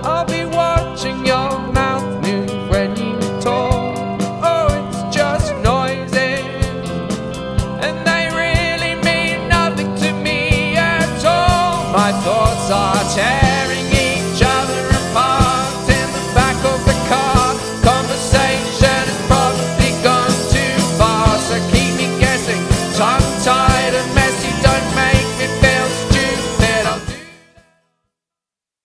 I'll be watching your mouth move when you talk. Oh, it's just noises, and they really mean nothing to me at all. My thoughts are tearing each other apart in the back of the car. Conversation has probably gone too far, so keep me guessing, tongue-tied.